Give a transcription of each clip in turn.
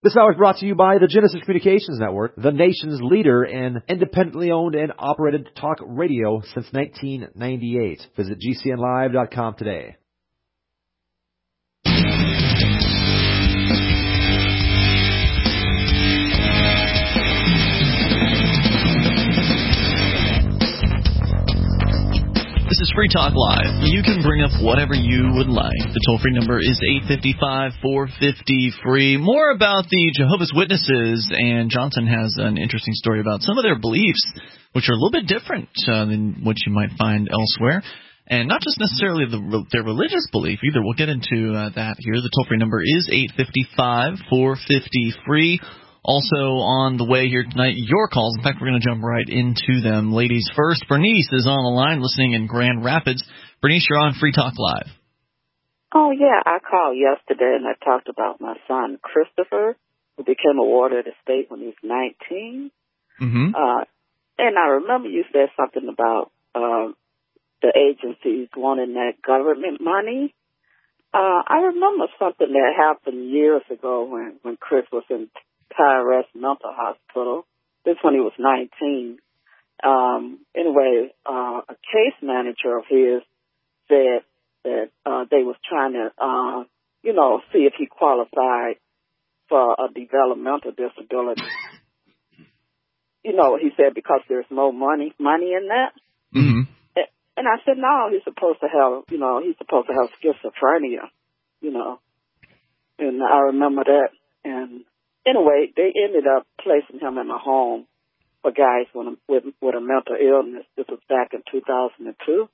This hour is brought to you by the Genesis Communications Network, the nation's leader in independently owned and operated talk radio since 1998. Visit GCNlive.com today. This is Free Talk Live. You can bring up whatever you would like. The toll-free number is 855-450-FREE. More about the Jehovah's Witnesses, and Johnson has an interesting story about some of their beliefs, which are a little bit different than what you might find elsewhere. And not just necessarily their religious belief either. We'll get into that here. The toll-free number is 855-450-FREE. Also on the way here tonight, your calls. In fact, we're going to jump right into them. Ladies first, Bernice is on the line listening in Grand Rapids. Bernice, you're on Free Talk Live. Oh, yeah, I called yesterday and I talked about my son, Christopher, who became a warden of the state when he was 19. Mm-hmm. And I remember you said something about the agencies wanting that government money. I remember something that happened years ago when Chris was in Tyrus Mental Hospital. This when he was 19. Anyway, a case manager of his said that they was trying to, see if he qualified for a developmental disability. He said because there's no money in that. Mm-hmm. And I said, no, he's supposed to have schizophrenia, And I remember that. And anyway, they ended up placing him in a home for guys with a mental illness. This was back in 2002.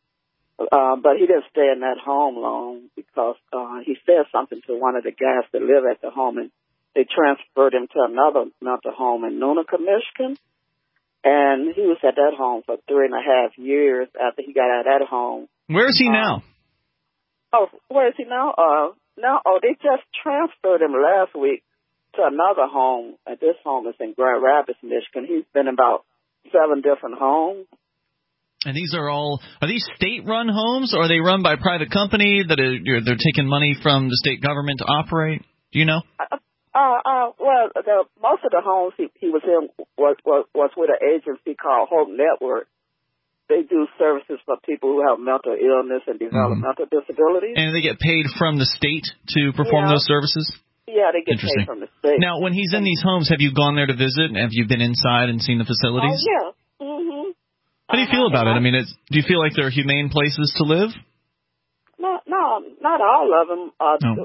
But he didn't stay in that home long because he said something to one of the guys that live at the home, and they transferred him to another mental home in Nunica, Michigan. And he was at that home for 3.5 years after he got out of that home. Where is he now? Where is he now? They just transferred him last week to another home. This home is in Grand Rapids, Michigan. He's been in about 7 different homes. And these are these state-run homes, or are they run by private company that they're taking money from the state government to operate? Do you know? Most of the homes he was in was with an agency called Hope Network. They do services for people who have mental illness and developmental disabilities. And they get paid from the state to perform those services? Yeah, they get paid from the state. Now, when he's in these homes, have you gone there to visit? Have you been inside and seen the facilities? Oh, yeah. Mm-hmm. How do you feel about it? I mean, do you feel like they're humane places to live? No, not all of them.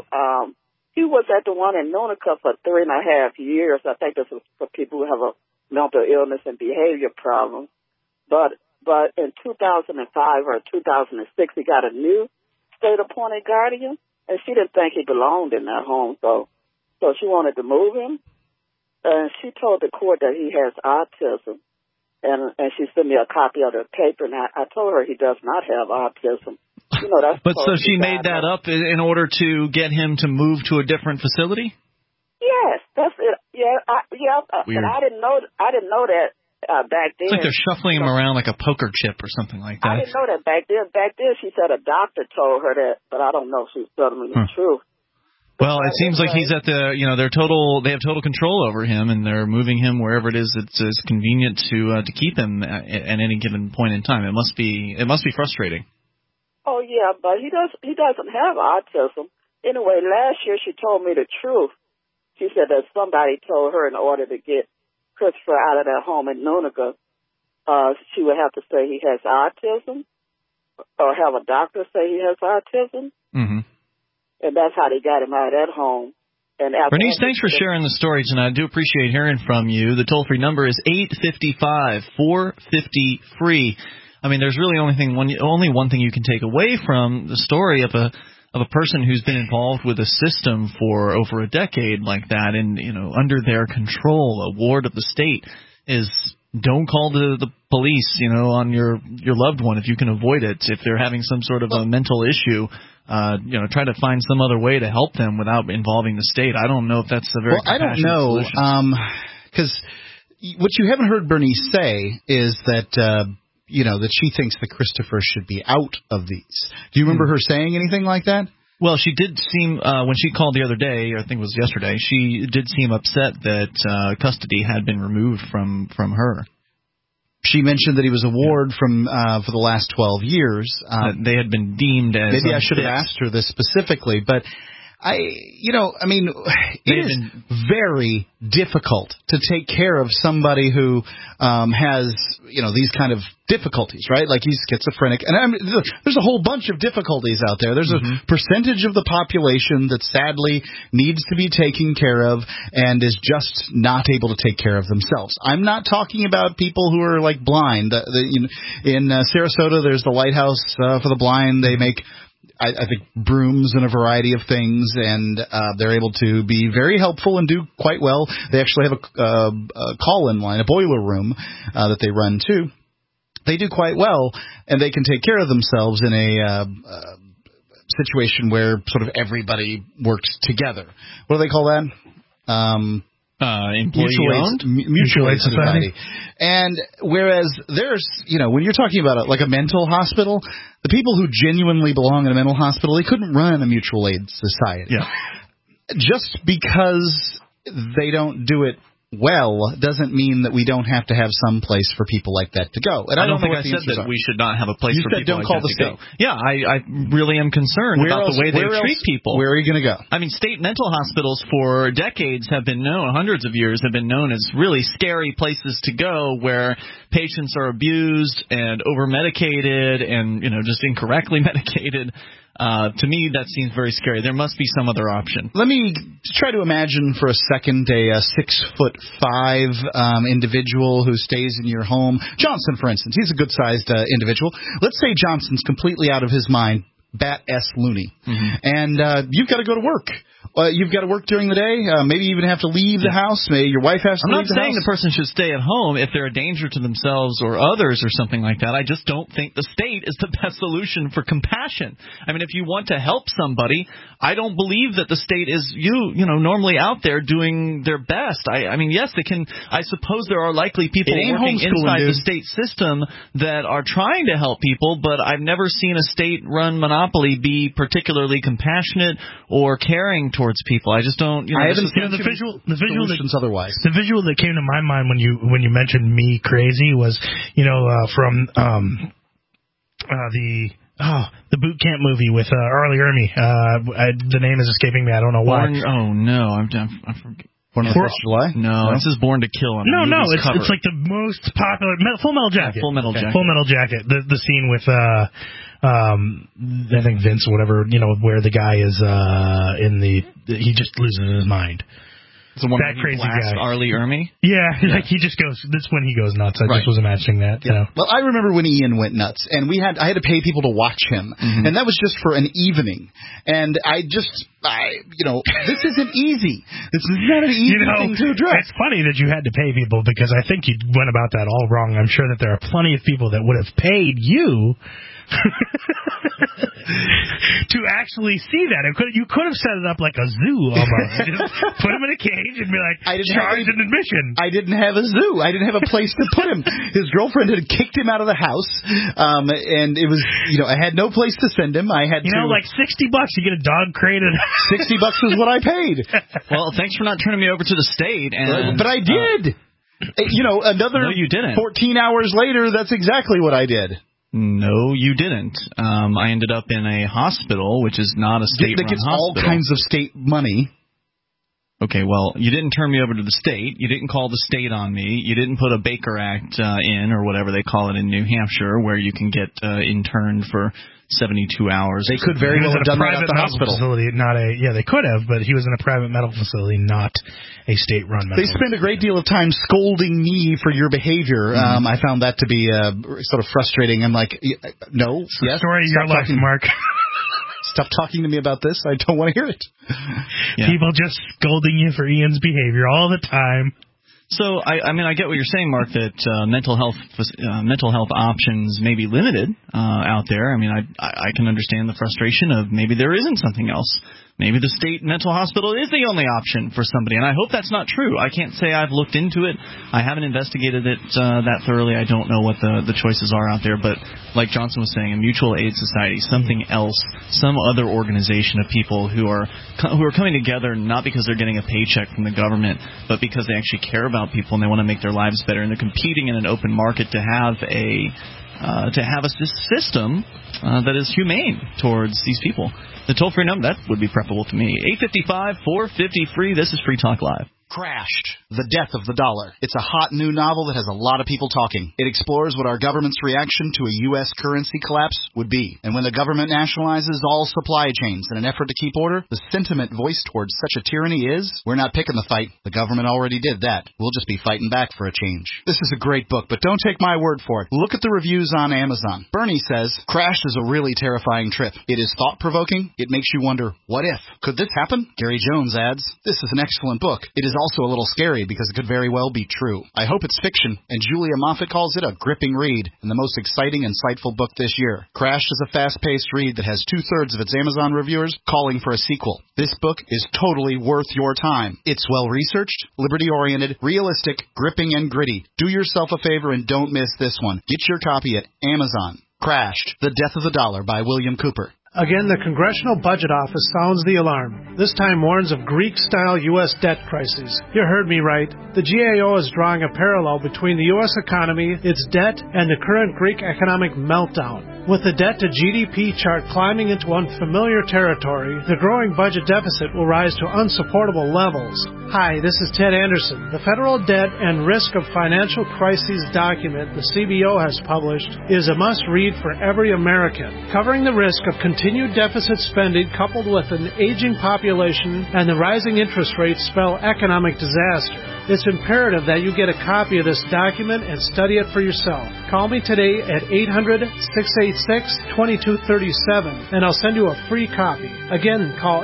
He was at the one in Nunica for 3.5 years. I think this was for people who have a mental illness and behavior problem. But in 2005 or 2006, he got a new state-appointed guardian, and she didn't think he belonged in that home, so she wanted to move him. And she told the court that he has autism, and she sent me a copy of the paper, and I told her he does not have autism. But so she made that up in order to get him to move to a different facility? Yes, that's it. Yeah, Weird. And I didn't know that back then. It's like they're shuffling him around like a poker chip or something like that. I didn't know that back then. Back then, she said a doctor told her that, but I don't know if she's telling me the truth. Well, it seems like he's at they have total control over him, and they're moving him wherever it is that's convenient to keep him at any given point in time. It must be frustrating. Oh yeah, but he doesn't have autism. Anyway, last year she told me the truth. She said that somebody told her in order to get Christopher out of that home in Nunica, she would have to say he has autism, or have a doctor say he has autism. Mm-hmm. And that's how they got him out of that home. And Bernice, thanks for sharing the story tonight. I do appreciate hearing from you. The toll-free number is 855-450-FREE. I mean, there's really only one thing you can take away from the story of a person who's been involved with a system for over a decade like that, and under their control, a ward of the state, is don't call the police, on your loved one if you can avoid it. If they're having some sort of a mental issue, try to find some other way to help them without involving the state. I don't know if that's a very compassionate solution. I don't know, because what you haven't heard Bernice say is that that she thinks that Christopher should be out of these. Do you remember her saying anything like that? Well, she did seem, when she called the other day, I think it was yesterday, she did seem upset that custody had been removed from her. She mentioned that he was a ward from for the last 12 years. They had been deemed as maybe I should have asked her this specifically, but it is very difficult to take care of somebody who has, these kind of difficulties, right? Like he's schizophrenic. And there's a whole bunch of difficulties out there. There's a percentage of the population that sadly needs to be taken care of and is just not able to take care of themselves. I'm not talking about people who are like blind. In Sarasota, there's the Lighthouse for the Blind. They make I think brooms and a variety of things, and they're able to be very helpful and do quite well. They actually have a call-in line, a boiler room that they run too. They do quite well, and they can take care of themselves in a situation where sort of everybody works together. What do they call that? Mutual aid society. And whereas there's, when you're talking about like a mental hospital, the people who genuinely belong in a mental hospital, they couldn't run a mutual aid society. Yeah. Just because they don't do it well doesn't mean that we don't have to have some place for people like that to go. And I don't think I said that we should not have a place for people like that to go. Yeah, I really am concerned about the way they treat people. Where are you going to go? I mean, state mental hospitals for decades have been known, hundreds of years have been known as really scary places to go where patients are abused and over-medicated and, just incorrectly medicated. To me, that seems very scary. There must be some other option. Let me try to imagine for a second a 6'5" individual who stays in your home. Johnson, for instance, he's a good-sized individual. Let's say Johnson's completely out of his mind, bat-S loony, and you've got to go to work. You've got to work during the day. Maybe even have to leave the house. Maybe your wife has to leave the house. I'm not saying the person should stay at home if they're a danger to themselves or others or something like that. I just don't think the state is the best solution for compassion. I mean, if you want to help somebody, I don't believe that the state is normally out there doing their best. I mean, yes, they can. I suppose there are likely people working inside the state system that are trying to help people, but I've never seen a state-run monopoly be particularly compassionate or caring towards people. I just don't. I haven't seen the visual otherwise. The visual that came to my mind when you mentioned Me Crazy was from the boot camp movie with R. Lee Ermey. The name is escaping me. I don't know why. I forget. Born on the 4th of July? No, this is Born to Kill. It's like the most popular Full Metal Jacket. Full Metal Jacket. Full Metal Jacket. The scene with I think Vince or whatever, where the guy is he just loses his mind. It's the one that crazy guy. R. Lee Ermey? Yeah, like he just goes. That's when he goes nuts. I just was imagining that. Yeah. Well, I remember when Ian went nuts, and I had to pay people to watch him, and that was just for an evening. And this isn't easy. This is not an easy thing to address. It's funny that you had to pay people because I think you went about that all wrong. I'm sure that there are plenty of people that would have paid you to actually see that. You could have set it up like a zoo almost. Just put him in a cage and be like, charge an admission. I didn't have a zoo. I didn't have a place to put him. His girlfriend had kicked him out of the house, and it was, I had no place to send him. I had like $60 to get a dog created. $60 is what I paid. Well, thanks for not turning me over to the state. But I did. No, you didn't. 14 hours later, that's exactly what I did. No, you didn't. I ended up in a hospital, which is not a state-run hospital. That gets all kinds of state money. Okay, well, you didn't turn me over to the state. You didn't call the state on me. You didn't put a Baker Act in, or whatever they call it in New Hampshire, where you can get interned for 72 hours. They could very well have done that at the hospital. They could have, but he was in a private medical facility, not a state-run medical facility. They spend a great deal of time scolding me for your behavior. I found that to be sort of frustrating. I'm like, no. It's the story of your life, Mark. Stop talking to me about this. I don't want to hear it. Yeah. People just scolding you for Ian's behavior all the time. So, I get what you're saying, Mark, that mental health options may be limited out there. I mean, I can understand the frustration of maybe there isn't something else. maybe the state mental hospital is the only option for somebody. And I hope that's not true. I can't say I've looked into it. I haven't investigated it that thoroughly. I don't know what the choices are out there. But like Johnson was saying, a mutual aid society, something else, some other organization of people who are coming together not because they're getting a paycheck from the government, but because they actually care about people and they want to make their lives better. And they're competing in an open market to have a system that is humane towards these people. The toll-free number, that would be preferable to me. 855-450-FREE. This is Free Talk Live. Crashed. The Death of the Dollar. It's a hot new novel that has a lot of people talking. It explores what our government's reaction to a U.S. currency collapse would be. And when the government nationalizes all supply chains in an effort to keep order, the sentiment voiced towards such a tyranny is, we're not picking the fight. The government already did that. We'll just be fighting back for a change. This is a great book, but don't take my word for it. Look at the reviews on Amazon. Bernie says, Crashed is a really terrifying trip. It is thought-provoking. It makes you wonder, what if? Could this happen? Gary Jones adds, this is an excellent book. It is also a little scary because it could very well be true. I hope it's fiction, and Julia Moffett calls it a gripping read and the most exciting, insightful book this year. Crashed is a fast-paced read that has 2/3 of its Amazon reviewers calling for a sequel. This book is totally worth your time. It's well-researched, liberty-oriented, realistic, gripping, and gritty. Do yourself a favor and don't miss this one. Get your copy at Amazon. Crashed, The Death of the Dollar by William Cooper. Again, the Congressional Budget Office sounds the alarm. This time warns of Greek-style U.S. debt crises. You heard me right. The GAO is drawing a parallel between the U.S. economy, its debt, and the current Greek economic meltdown. With the debt-to-GDP chart climbing into unfamiliar territory, the growing budget deficit will rise to unsupportable levels. Hi, this is Ted Anderson. The Federal Debt and Risk of Financial Crises document the CBO has published is a must-read for every American, covering the risk of continued deficit spending coupled with an aging population and the rising interest rates spell economic disaster. It's imperative that you get a copy of this document and study it for yourself. Call me today at 800-686-2237 and I'll send you a free copy. Again, call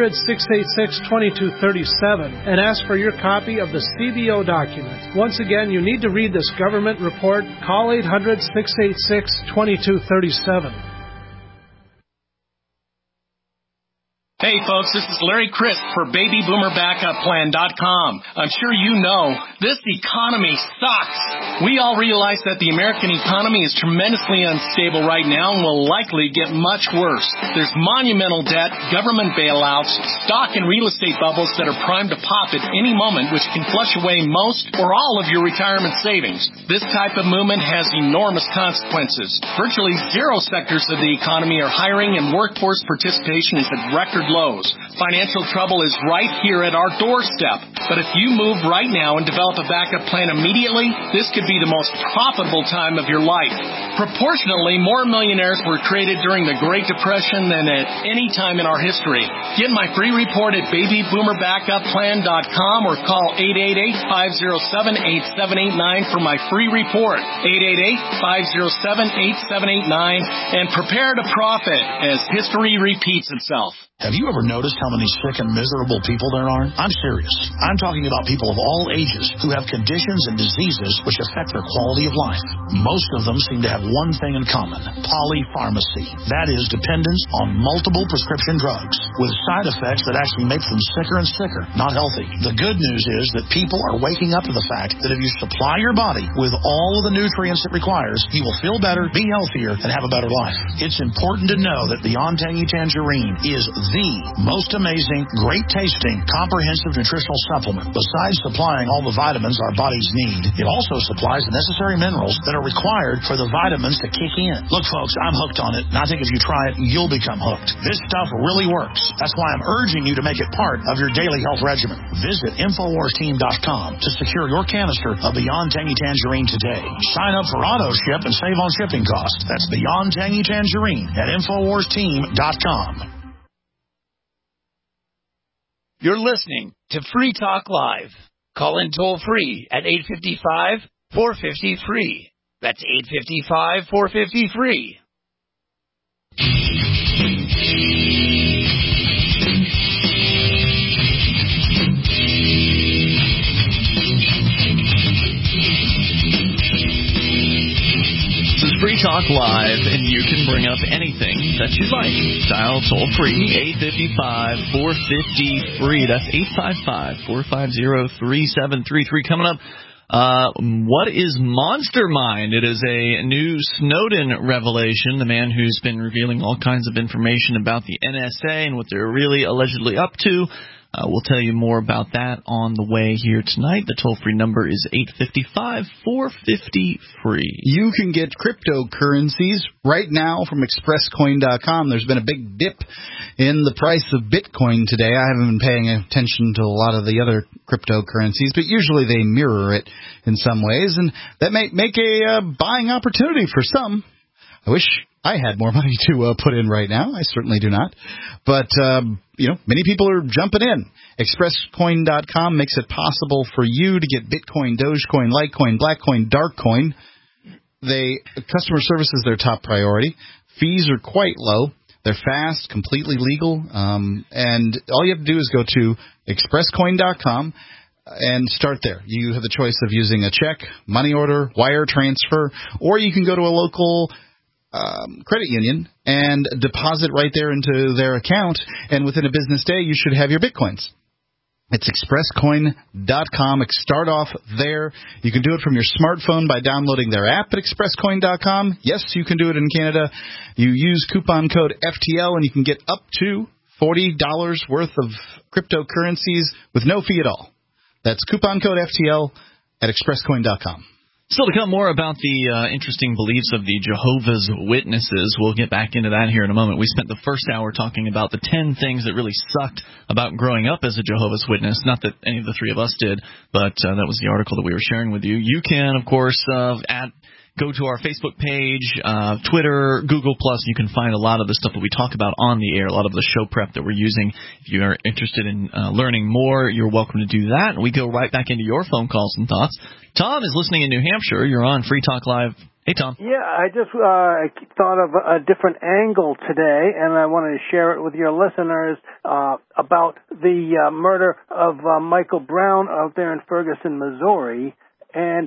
800-686-2237 and ask for your copy of the CBO document. Once again, you need to read this government report. Call 800-686-2237. Hey folks, this is Larry Crisp for BabyBoomerBackupPlan.com. I'm sure you know, this economy sucks. We all realize that the American economy is tremendously unstable right now and will likely get much worse. There's monumental debt, government bailouts, stock and real estate bubbles that are primed to pop at any moment, which can flush away most or all of your retirement savings. This type of movement has enormous consequences. Virtually zero sectors of the economy are hiring and workforce participation is at record lows. Financial trouble is right here at our doorstep. But if you move right now and develop a backup plan immediately, this could be the most profitable time of your life. Proportionally, more millionaires were created during the Great Depression than at any time in our history. Get my free report at BabyBoomerBackupPlan.com or call 888-507-8789 for my free report. 888-507-8789 and prepare to profit as history repeats itself. Have you ever noticed how many sick and miserable people there are? I'm serious. I'm talking about people of all ages who have conditions and diseases which affect their quality of life. Most of them seem to have one thing in common: polypharmacy. That is, dependence on multiple prescription drugs with side effects that actually make them sicker and sicker, not healthy. The good news is that people are waking up to the fact that if you supply your body with all of the nutrients it requires, you will feel better, be healthier, and have a better life. It's important to know that Beyond Tangy Tangerine is the most amazing, great-tasting, comprehensive nutritional supplement. Besides supplying all the vitamins our bodies need, it also supplies the necessary minerals that are required for the vitamins to kick in. Look, folks, I'm hooked on it, and I think if you try it, you'll become hooked. This stuff really works. That's why I'm urging you to make it part of your daily health regimen. Visit InfoWarsTeam.com to secure your canister of Beyond Tangy Tangerine today. Sign up for auto ship and save on shipping costs. That's Beyond Tangy Tangerine at InfoWarsTeam.com. You're listening to Free Talk Live. Call in toll-free at 855-450-FREE. That's 855-450-FREE. This is Free Talk Talk Live, and you can bring up anything that you'd like. Dial toll-free, 855-450-FREE. That's 855-450-3733. Coming up, what is Monster Mind? It is a new Snowden revelation, the man who's been revealing all kinds of information about the NSA and what they're really allegedly up to. We'll tell you more about that on the way here tonight. The toll-free number is 855-450-FREE. You can get cryptocurrencies right now from ExpressCoin.com. There's been a big dip in the price of Bitcoin today. I haven't been paying attention to a lot of the other cryptocurrencies, but usually they mirror it in some ways, and that may make a buying opportunity for some. I wish I had more money to put in right now. I certainly do not. But, many people are jumping in. ExpressCoin.com makes it possible for you to get Bitcoin, Dogecoin, Litecoin, Blackcoin, Darkcoin. Customer service is their top priority. Fees are quite low. They're fast, completely legal. And all you have to do is go to ExpressCoin.com and start there. You have the choice of using a check, money order, wire transfer, or you can go to a local credit union and deposit right there into their account, and within a business day you should have your Bitcoins. It's expresscoin.com. Start off there. You can do it from your smartphone by downloading their app at expresscoin.com. Yes, you can do it in Canada. You use coupon code FTL and you can get up to $40 worth of cryptocurrencies with no fee at all. That's coupon code FTL at expresscoin.com. Still to come, more about the interesting beliefs of the Jehovah's Witnesses. We'll get back into that here in a moment. We spent the first hour talking about the 10 things that really sucked about growing up as a Jehovah's Witness. Not that any of the three of us did, but that was the article that we were sharing with you. You can, of course, go to our Facebook page, Twitter, Google+. You can find a lot of the stuff that we talk about on the air, a lot of the show prep that we're using. If you are interested in learning more, you're welcome to do that. We go right back into your phone calls and thoughts. Tom is listening in New Hampshire. You're on Free Talk Live. Hey, Tom. Yeah, I just thought of a different angle today, and I wanted to share it with your listeners about the murder of Michael Brown out there in Ferguson, Missouri. And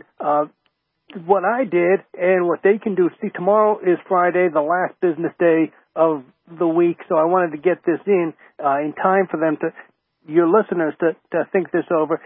what I did and what they can do. See, tomorrow is Friday, the last business day of the week, so I wanted to get this in time for them your listeners to think this over.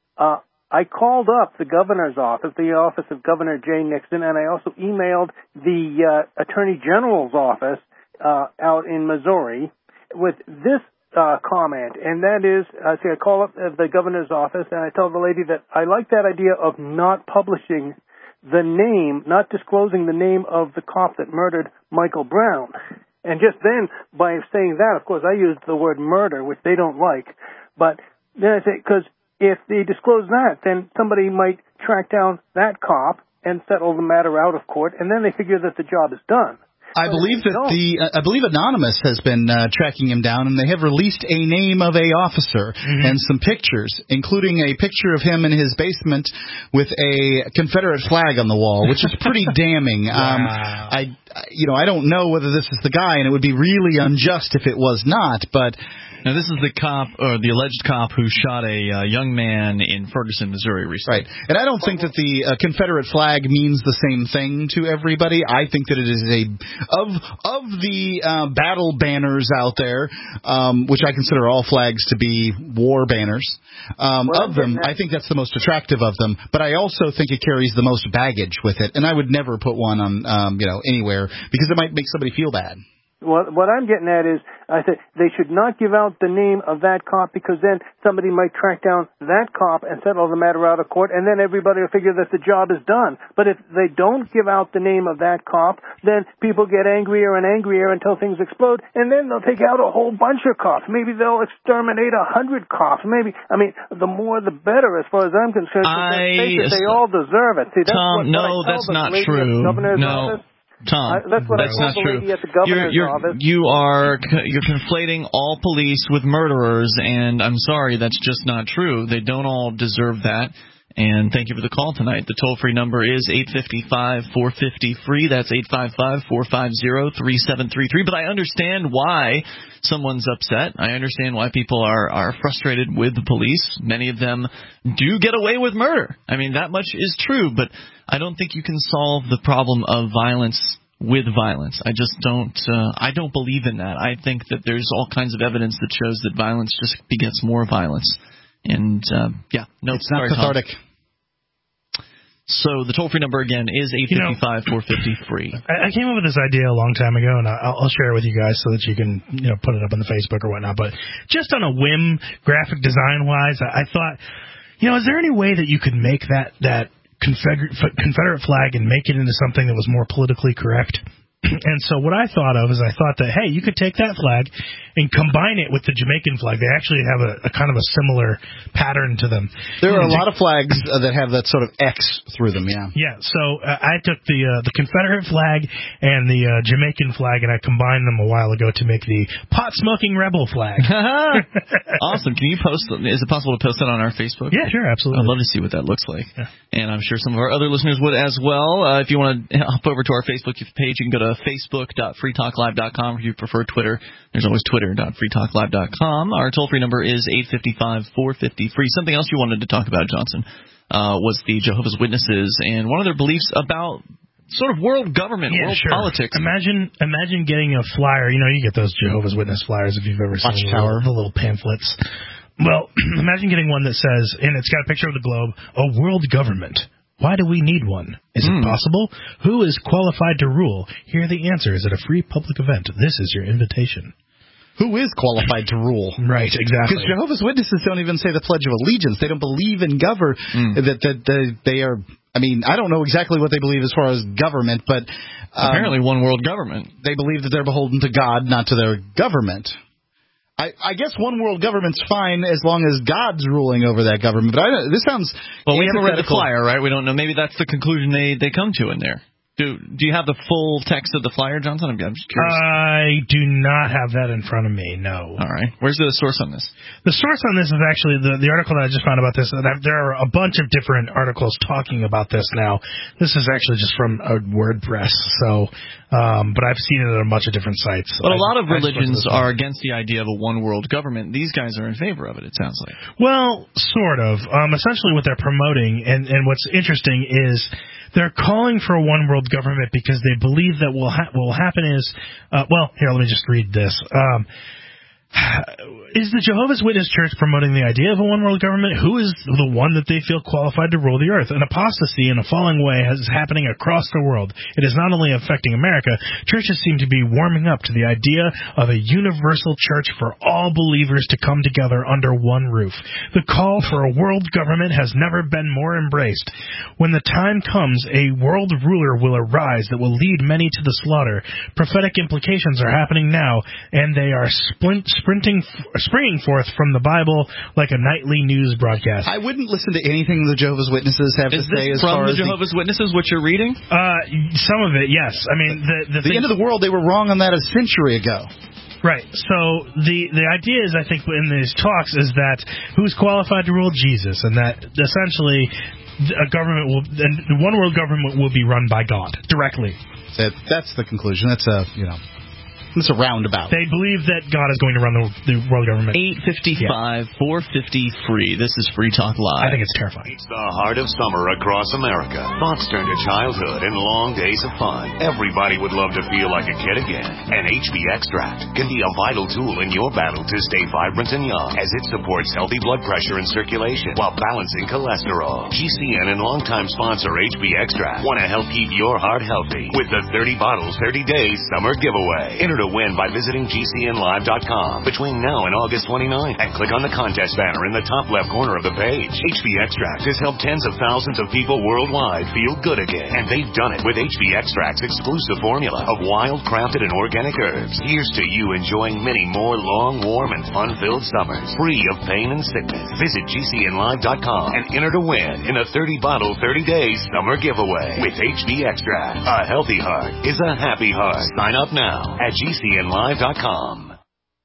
I called up the governor's office, the office of Governor Jay Nixon, and I also emailed the Attorney General's office out in Missouri with this comment, and that is, I call up the governor's office, and I tell the lady that I like that idea of not publishing the name, not disclosing the name of the cop that murdered Michael Brown. And just then, by saying that, of course, I used the word murder, which they don't like. But then I say, because if they disclose that, then somebody might track down that cop and settle the matter out of court, and then they figure that the job is done. I believe Anonymous has been tracking him down, and they have released a name of a officer and some pictures, including a picture of him in his basement with a Confederate flag on the wall, which is pretty damning. Wow. I don't know whether this is the guy, and it would be really unjust if it was not, but. Now, this is the cop, or the alleged cop, who shot a young man in Ferguson, Missouri recently. Right. And I don't think that the Confederate flag means the same thing to everybody. I think that it is of the battle banners out there, which I consider all flags to be war banners, of them, I think that's the most attractive of them. But I also think it carries the most baggage with it. And I would never put one on, anywhere, because it might make somebody feel bad. What I'm getting at is, I said they should not give out the name of that cop, because then somebody might track down that cop and settle the matter out of court, and then everybody will figure that the job is done. But if they don't give out the name of that cop, then people get angrier and angrier until things explode, and then they'll take out a whole bunch of cops. Maybe they'll exterminate 100 cops. The more the better, as far as I'm concerned. They all deserve it. See, that's Tom, that's not true. No. Tom, that's not true. You're conflating all police with murderers, and I'm sorry, that's just not true. They don't all deserve that. And thank you for the call tonight. The toll-free number is 855-450-FREE. That's 855-450-3733. But I understand why someone's upset. I understand why people are frustrated with the police. Many of them do get away with murder. I mean, that much is true, but I don't think you can solve the problem of violence with violence. I just don't. I don't believe in that. I think that there's all kinds of evidence that shows that violence just begets more violence. And it's not cathartic. Tom. So the toll-free number, again, is 855-450-FREE. I came up with this idea a long time ago, and I'll share it with you guys so that you can put it up on the Facebook or whatnot. But just on a whim, graphic design-wise, I thought, is there any way that you could make that Confederate flag and make it into something that was more politically correct? And so what I thought of is I thought that, hey, you could take that flag and combine it with the Jamaican flag. They actually have a kind of a similar pattern to them. There are a lot of flags that have that sort of X through them, yeah. Yeah, so I took the Confederate flag and the Jamaican flag, and I combined them a while ago to make the pot-smoking rebel flag. Awesome. Can you post? Is it possible to post that on our Facebook? Yeah, sure, absolutely. I'd love to see what that looks like. Yeah. And I'm sure some of our other listeners would as well. If you want to hop over to our Facebook page, you can go to facebook.freetalklive.com. If you prefer Twitter, there's always twitter.freetalklive.com. Our toll-free number is 855-450-FREE. Something else you wanted to talk about, Johnson, was the Jehovah's Witnesses and one of their beliefs about sort of world government, world politics. Imagine getting a flyer. You get those Jehovah's Witness flyers if you've ever seen the little pamphlets. Well, imagine getting one that says, and it's got a picture of the globe, a world government. Why do we need one? Is it possible? Who is qualified to rule? Here are the answers at a free public event. This is your invitation. Who is qualified to rule? Right, exactly. Because Jehovah's Witnesses don't even say the Pledge of Allegiance. They don't believe in that they are. I mean, I don't know exactly what they believe as far as government, but apparently one world government. They believe that they're beholden to God, not to their government. I guess one world government's fine as long as God's ruling over that government. But this sounds well. We haven't read the flyer, right? We don't know. Maybe that's the conclusion they come to in there. Do you have the full text of the flyer, Johnson? I'm just curious. I do not have that in front of me, no. All right. Where's the source on this? The source on this is actually the article that I just found about this. There are a bunch of different articles talking about this now. This is actually just from WordPress, so but I've seen it at a bunch of different sites. But a lot of religions are against the idea of a one-world government. These guys are in favor of it sounds like. Well, sort of. Essentially what they're promoting, and what's interesting is they're calling for a one-world government because they believe that what will happen is, here, let me just read this. Is the Jehovah's Witness Church promoting the idea of a one-world government? Who is the one that they feel qualified to rule the earth? An apostasy in a falling way is happening across the world. It is not only affecting America. Churches seem to be warming up to the idea of a universal church for all believers to come together under one roof. The call for a world government has never been more embraced. When the time comes, a world ruler will arise that will lead many to the slaughter. Prophetic implications are happening now, and they are springing forth from the Bible like a nightly news broadcast. I wouldn't listen to anything the Jehovah's Witnesses have to say as far as... Is this from the Jehovah's Witnesses, what you're reading? Some of it, yes. I mean, the end of the world, they were wrong on that a century ago. Right. So the idea is, I think, in these talks is that who's qualified to rule? Jesus. And that essentially a government one world government will be run by God directly. That's the conclusion. That's it's a roundabout. They believe that God is going to run the world government. 855-450-FREE. This is Free Talk Live. I think it's terrifying. It's the heart of summer across America. Thoughts turn to childhood and long days of fun. Everybody would love to feel like a kid again. And HB Extract can be a vital tool in your battle to stay vibrant and young, as it supports healthy blood pressure and circulation while balancing cholesterol. GCN and longtime sponsor HB Extract want to help keep your heart healthy with the 30 bottles, 30 days summer giveaway. Enter to win by visiting GCNlive.com between now and August 29th and click on the contest banner in the top left corner of the page. HB Extract has helped tens of thousands of people worldwide feel good again, and they've done it with HB Extract's exclusive formula of wild, crafted, and organic herbs. Here's to you enjoying many more long, warm, and fun-filled summers, free of pain and sickness. Visit GCNlive.com and enter to win in a 30-bottle, 30-day summer giveaway with HB Extract. A healthy heart is a happy heart. Sign up now at GCNlive.com.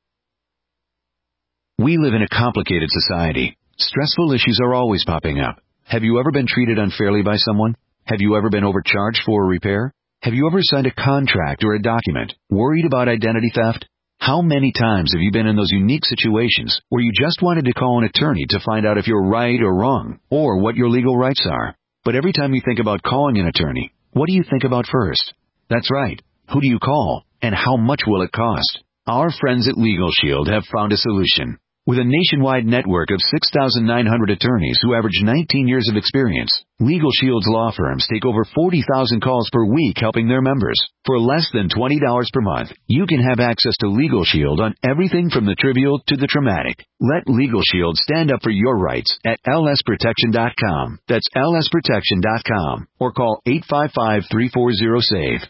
We live in a complicated society. Stressful issues are always popping up. Have you ever been treated unfairly by someone? Have you ever been overcharged for a repair? Have you ever signed a contract or a document worried about identity theft? How many times have you been in those unique situations where you just wanted to call an attorney to find out if you're right or wrong, or what your legal rights are? But every time you think about calling an attorney, what do you think about first? That's right. Who do you call? And how much will it cost? Our friends at Legal Shield have found a solution. With a nationwide network of 6,900 attorneys who average 19 years of experience, Legal Shield's law firms take over 40,000 calls per week helping their members. For less than $20 per month, you can have access to Legal Shield on everything from the trivial to the traumatic. Let Legal Shield stand up for your rights at lsprotection.com. That's lsprotection.com. Or call 855-340-SAVE,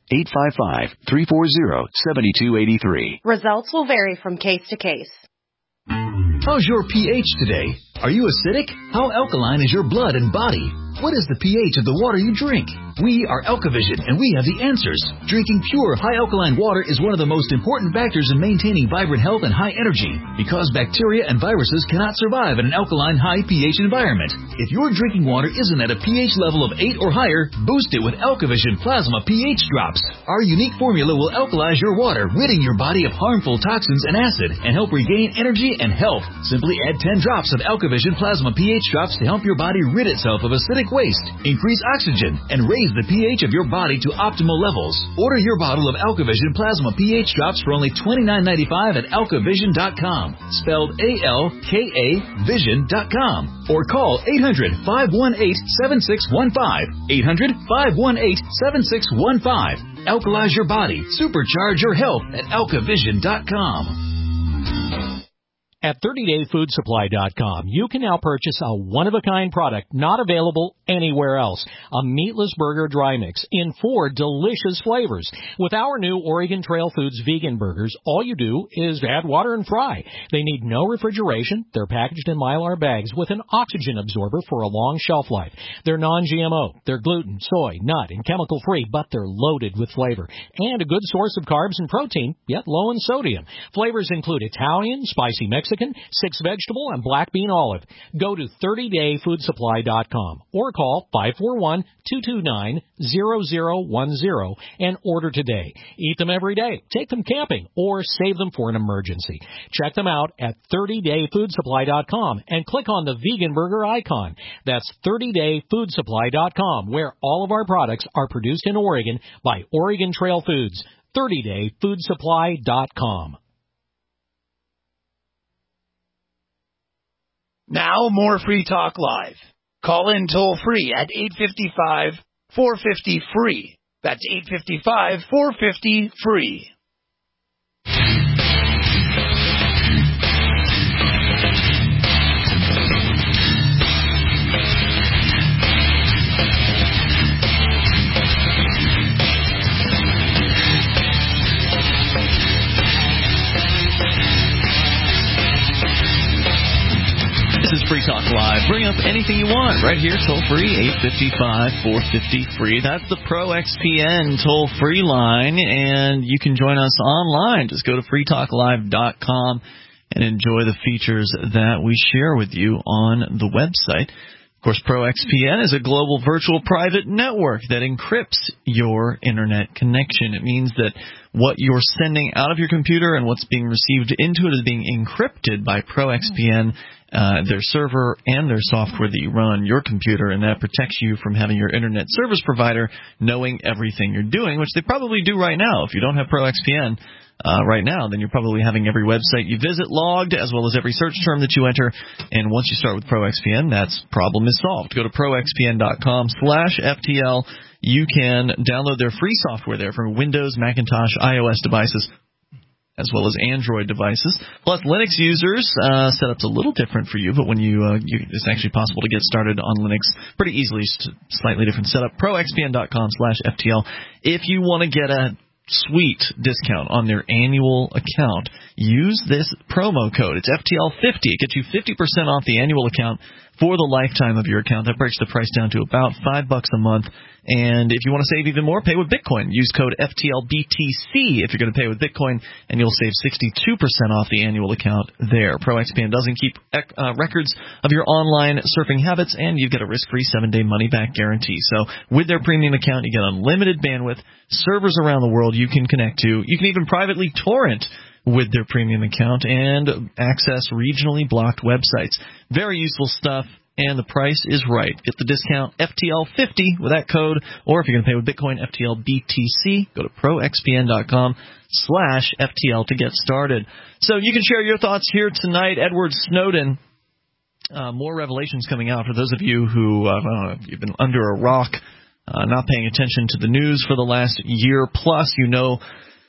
855-340-7283. Results will vary from case to case. How's your pH today? Are you acidic? How alkaline is your blood and body? What is the pH of the water you drink? We are Alkavision, and we have the answers. Drinking pure, high-alkaline water is one of the most important factors in maintaining vibrant health and high energy, because bacteria and viruses cannot survive in an alkaline, high pH environment. If your drinking water isn't at a pH level of 8 or higher, boost it with Alkavision Plasma pH Drops. Our unique formula will alkalize your water, ridding your body of harmful toxins and acid, and help regain energy and health. Simply add 10 drops of Alkavision Plasma pH Drops to help your body rid itself of acidic waste, increase oxygen, and raise the pH of your body to optimal levels. Order your bottle of Alkavision Plasma pH Drops for only $29.95 at alkavision.com, spelled A-L-K-A vision.com, or call 800-518-7615, 800-518-7615. Alkalize your body, supercharge your health at alkavision.com. At 30dayfoodsupply.com, you can now purchase a one-of-a-kind product not available anywhere else. A meatless burger dry mix in 4 delicious flavors. With our new Oregon Trail Foods vegan burgers, all you do is add water and fry. They need no refrigeration. They're packaged in Mylar bags with an oxygen absorber for a long shelf life. They're non-GMO. They're gluten, soy, nut, and chemical-free, but they're loaded with flavor. And a good source of carbs and protein, yet low in sodium. Flavors include Italian, spicy Mexican, 6 vegetable, and black bean olive. Go to 30dayfoodsupply.com or call 541-229-0010 and order today. Eat them every day, take them camping, or save them for an emergency. Check them out at 30dayfoodsupply.com and click on the vegan burger icon. That's 30dayfoodsupply.com, where all of our products are produced in Oregon by Oregon Trail Foods. 30dayfoodsupply.com. Now, more Free Talk Live. Call in toll-free at 855-450-FREE. That's 855-450-FREE. This is Free Talk Live. Bring up anything you want right here, toll-free, 855-450-FREE. That's the ProXPN toll-free line, and you can join us online. Just go to freetalklive.com and enjoy the features that we share with you on the website. Of course, ProXPN is a global virtual private network that encrypts your Internet connection. It means that what you're sending out of your computer and what's being received into it is being encrypted by ProXPN, their server, and their software that you run on your computer, and that protects you from having your Internet service provider knowing everything you're doing, which they probably do right now. If you don't have ProXPN right now, then you're probably having every website you visit logged, as well as every search term that you enter. And once you start with ProXPN, that problem is solved. Go to proxpn.com/FTL. You can download their free software there for Windows, Macintosh, iOS devices, as well as Android devices. Plus, Linux users, setup's a little different for you, but when it's actually possible to get started on Linux pretty easily. Slightly different setup. proxpn.com/FTL. If you want to get a sweet discount on their annual account, use this promo code. It's FTL50. It gets you 50% off the annual account for the lifetime of your account. That breaks the price down to about $5 a month. And if you want to save even more, pay with Bitcoin. Use code FTLBTC if you're going to pay with Bitcoin, and you'll save 62% off the annual account there. ProXPN doesn't keep records of your online surfing habits, and you get a risk-free 7-day money-back guarantee. So with their premium account, you get unlimited bandwidth, servers around the world you can connect to. You can even privately torrent with their premium account and access regionally blocked websites. Very useful stuff. and the price is right. Get the discount FTL50 with that code, or if you're going to pay with Bitcoin, FTLBTC, go to proxpn.com/FTL to get started. So you can share your thoughts here tonight. Edward Snowden, more revelations coming out. For those of you who, if you've been under a rock, not paying attention to the news for the last year plus, you know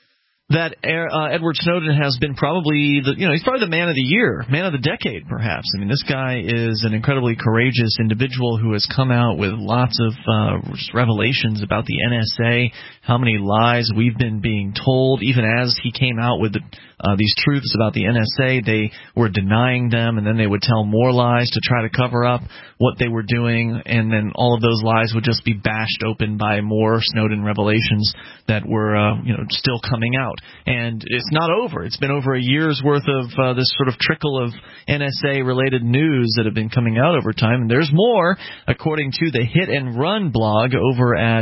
that Edward Snowden has been probably he's probably the man of the year, man of the decade, perhaps. I mean, this guy is an incredibly courageous individual who has come out with lots of revelations about the NSA, how many lies we've been being told. Even as he came out with these truths about the NSA, they were denying them, and then they would tell more lies to try to cover up what they were doing, and then all of those lies would just be bashed open by more Snowden revelations that were still coming out. And it's not over. It's been over a year's worth of this sort of trickle of NSA-related news that have been coming out over time. And there's more, according to the Hit and Run blog over at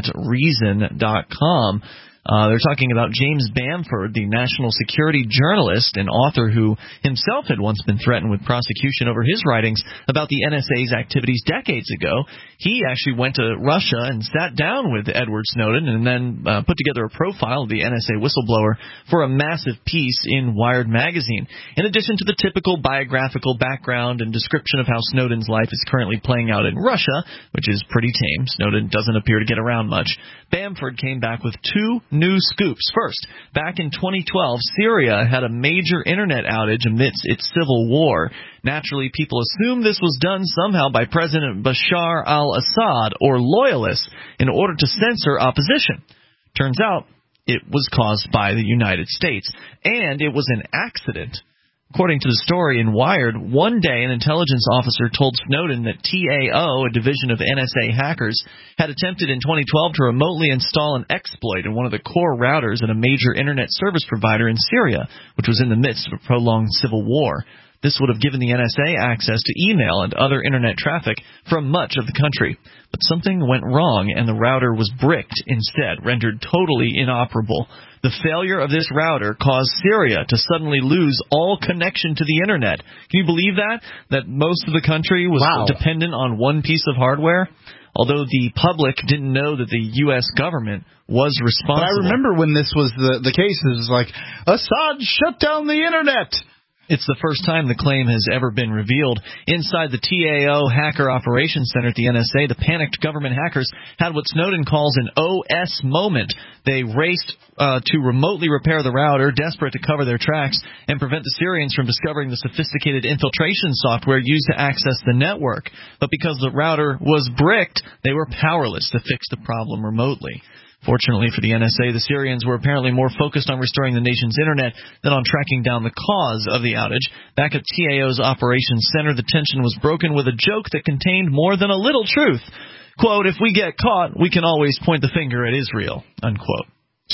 Reason.com. They're talking about James Bamford, the national security journalist and author who himself had once been threatened with prosecution over his writings about the NSA's activities decades ago. He actually went to Russia and sat down with Edward Snowden and then put together a profile of the NSA whistleblower for a massive piece in Wired magazine. In addition to the typical biographical background and description of how Snowden's life is currently playing out in Russia, which is pretty tame, Snowden doesn't appear to get around much, Bamford came back with two new scoops. First, back in 2012, Syria had a major internet outage amidst its civil war. Naturally, people assumed this was done somehow by President Bashar al-Assad or loyalists in order to censor opposition. Turns out, it was caused by the United States, and it was an accident. According to the story in Wired, one day an intelligence officer told Snowden that TAO, a division of NSA hackers, had attempted in 2012 to remotely install an exploit in one of the core routers at a major internet service provider in Syria, which was in the midst of a prolonged civil war. This would have given the NSA access to email and other internet traffic from much of the country. But something went wrong, and the router was bricked instead, rendered totally inoperable. The failure of this router caused Syria to suddenly lose all connection to the internet. Can you believe that? That most of the country was dependent on one piece of hardware? Although the public didn't know that the U.S. government was responsible. But I remember when this was the case, it was like, Assad shut down the internet. It's the first time the claim has ever been revealed. Inside the TAO Hacker Operations Center at the NSA, the panicked government hackers had what Snowden calls an OS moment. They raced to remotely repair the router, desperate to cover their tracks and prevent the Syrians from discovering the sophisticated infiltration software used to access the network. But because the router was bricked, they were powerless to fix the problem remotely. Fortunately for the NSA, the Syrians were apparently more focused on restoring the nation's internet than on tracking down the cause of the outage. Back at TAO's operations center, the tension was broken with a joke that contained more than a little truth. Quote, "If we get caught, we can always point the finger at Israel," unquote.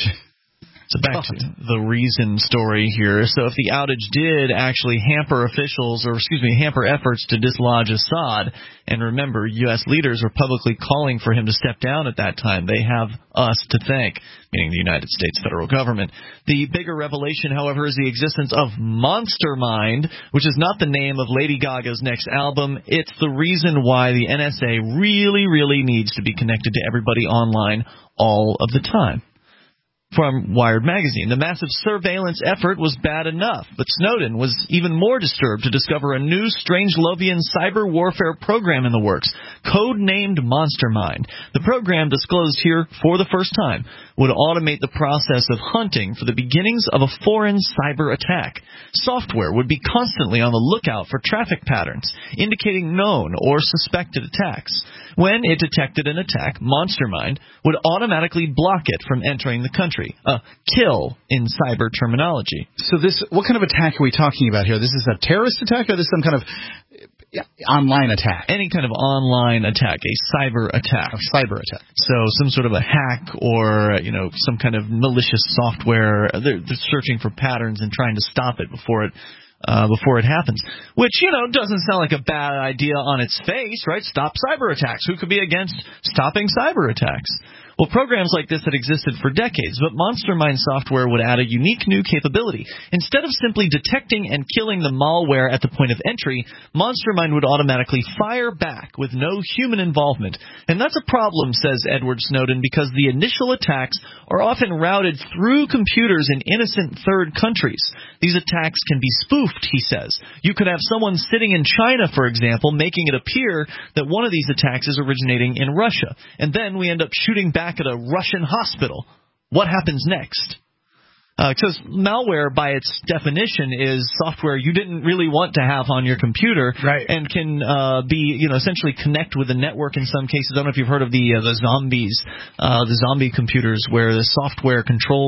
So back to the Reason story here. So if the outage did actually hamper hamper efforts to dislodge Assad, and remember, U.S. leaders were publicly calling for him to step down at that time. They have us to thank, meaning the United States federal government. The bigger revelation, however, is the existence of Monster Mind, which is not the name of Lady Gaga's next album. It's the reason why the NSA really, really needs to be connected to everybody online all of the time. From Wired magazine, the massive surveillance effort was bad enough, but Snowden was even more disturbed to discover a new Strangelovian cyber warfare program in the works, code-named Monstermind. The program, disclosed here for the first time, would automate the process of hunting for the beginnings of a foreign cyber attack. Software would be constantly on the lookout for traffic patterns, indicating known or suspected attacks. When it detected an attack, Monstermind would automatically block it from entering the country. A kill in cyber terminology. So what kind of attack are we talking about here? This is a terrorist attack, or this is some kind of online attack? Any kind of online attack, a cyber attack. A cyber attack. So some sort of a hack or, some kind of malicious software. They're searching for patterns and trying to stop it before it happens, which, doesn't sound like a bad idea on its face, right? Stop cyber attacks. Who could be against stopping cyber attacks? Well, programs like this had existed for decades, but MonsterMind software would add a unique new capability. Instead of simply detecting and killing the malware at the point of entry, MonsterMind would automatically fire back with no human involvement. And that's a problem, says Edward Snowden, because the initial attacks are often routed through computers in innocent third countries. These attacks can be spoofed, he says. You could have someone sitting in China, for example, making it appear that one of these attacks is originating in Russia. And then we end up shooting back at a Russian hospital. What happens next? Because malware, by its definition, is software you didn't really want to have on your computer, right, and can be, essentially connect with the network in some cases. I don't know if you've heard of the zombie computers, where the software